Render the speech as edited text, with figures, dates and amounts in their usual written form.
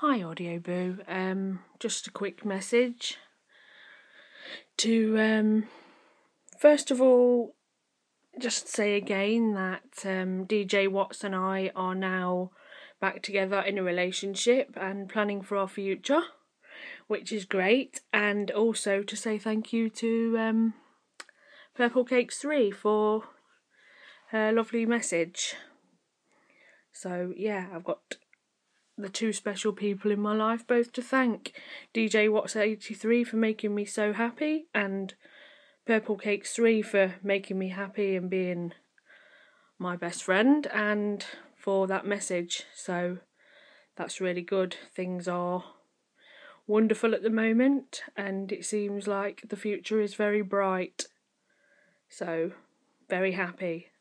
Hi Audio Boo, just a quick message to first of all just say again that DJ Watts and I are now back together in a relationship and planning for our future, which is great, and also to say thank you to Purple Cakes 3 for her lovely message. So yeah, I've got the two special people in my life both to thank. DJ Watts 83 for making me so happy, and Purple Cakes 3 for making me happy and being my best friend, and for that message. So that's really good. Things are wonderful at the moment and it seems like the future is very bright. So very happy.